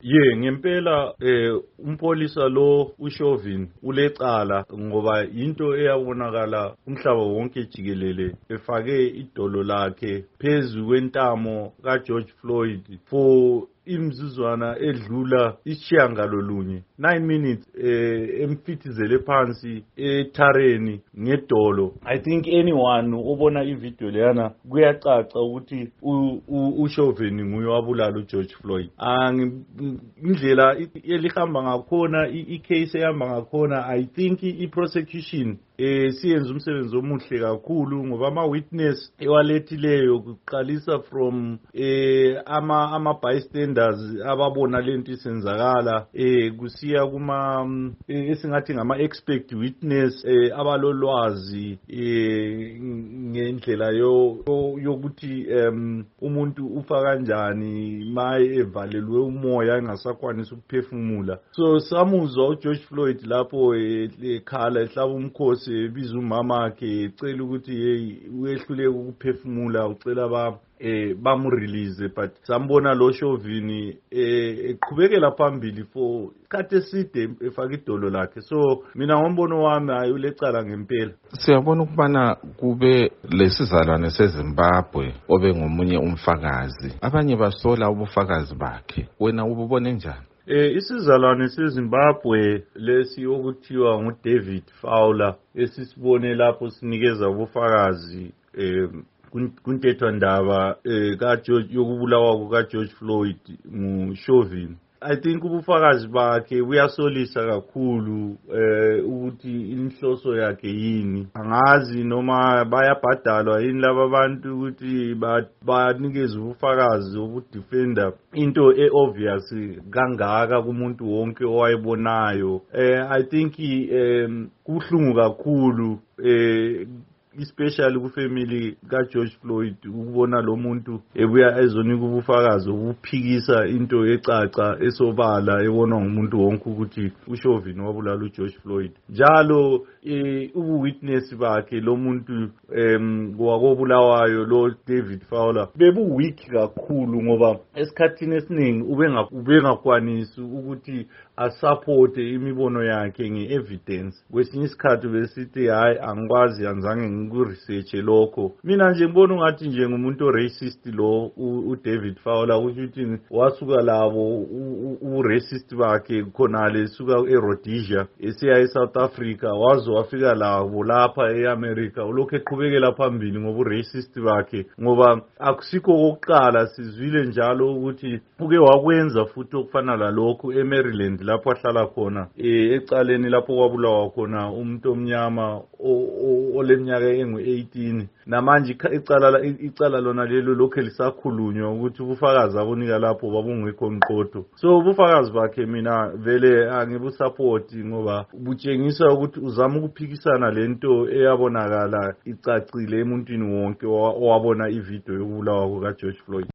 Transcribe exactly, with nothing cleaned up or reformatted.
Ye ngempela eh umpolisa lo uShauvin ulecala ngoba into eyabonakala umhlaba wonke jikelele efake idolo lakhe phezulu kwentamo kaGeorge Floyd for imzuzwana edlula ishiyangalolunye nine minutes eh emfithizele phansi ethareni ngedolo. I think anyone obona ivideo leyana kuyacaca ukuthi uShauvin nguye wabulala uGeorge Floyd. Indlela elihamba ngakhona icase ehamba ngakhona, I think iprosecution eh siyenza umsebenzi omuhle kakhulu ngoba ama witness ewalethileyo kuqalisa from eh ama ama bystanders ababona lento isenzakala eh kusiya kuma esingathi ngama expert witness eh abalolwazi eh ngendlela yo yokuthi um umuntu ufa kanjani maye evalelwe umoya engasakwanisa ukuphefumula. So samuzwa uGeorge Floyd lapho ekhala ehlaba umkhosi biza umama wakhe ecela ukuthi hey uyehluleka ukuphefumula ucela ba eh bamrelease, but sambona lo Chauvin eh eqhubekela phambili for isikhathi eside efaka idolo lakhe. So mina ngombono wami ayulecala ngempela. Siyabona ukubana kube lesizalwane seZimbabwe obe ngomunye umfakazi, abanye basola ubufakazi bakhe, wena ububone njani? Eh isizalwane seZimbabwe lesi okuthiwa nguDavid Fowler esisibone lapho sinikeza ubufakazi eh kuntetho ndaba eh kaGeorge yokubulawa kukaGeorge Floyd nguShauvin. I think ubufakazi bakhe buyasolisa kakhulu eh ukuthi inhloso yakhe yini. Angazi noma bayabhadalwa yini laba bantu ukuthi banikeze ubufakazi obudefender into eobvious kangaka kumuntu wonke owayibonayo. Eh I think um kuhlungu kakhulu eh especially ku family ka George Floyd ukubona lo muntu ebuya ezonika ubufakazi obuphikisa into ecaca esobala ebonwa ngumuntu wonke ukuthi uShauvin wabulala uGeorge Floyd. Njalo ubu witness bakhe lo muntu em wakobulawayo lo David Fowler bebu weak kakhulu ngoba esikhathini esiningi ubengakwanisi ukuthi asupport imibono yakhe ngeevidence. Kwesinye isikhathi besithi hayi angikwazi anzange ngikuresearch lokho. Mina nje ngibona ungathi nje ngumuntu oracist lo uDavid Fowler ukuthi wasuka labo uracist bakhe khonale suka eRhodesia esiya eSouth Africa wazo wafika labo lapha eAmerica ulokho eqhubekela phambili ngoba uracist bakhe ngoba akusikho kokuqala sizwile njalo ukuthi uke wakwenza futhi okufana lalokho eMaryland lapho ahlala khona ecaleni lapho kwabulawa khona umuntu omnyama oleminyaka engu eighteen. Namanje icala icala lona lelo lokho lisakhulunywa ukuthi ubufakazi abonika lapho babungekho umqotho. So ubufakazi bakhe mina vele angibusupport ngoba butshengisa ukuthi uzama ukuphikisana lento eyabonakala icacile emuntwini wonke owabona ivideo yokubulawa kukaGeorge Floyd.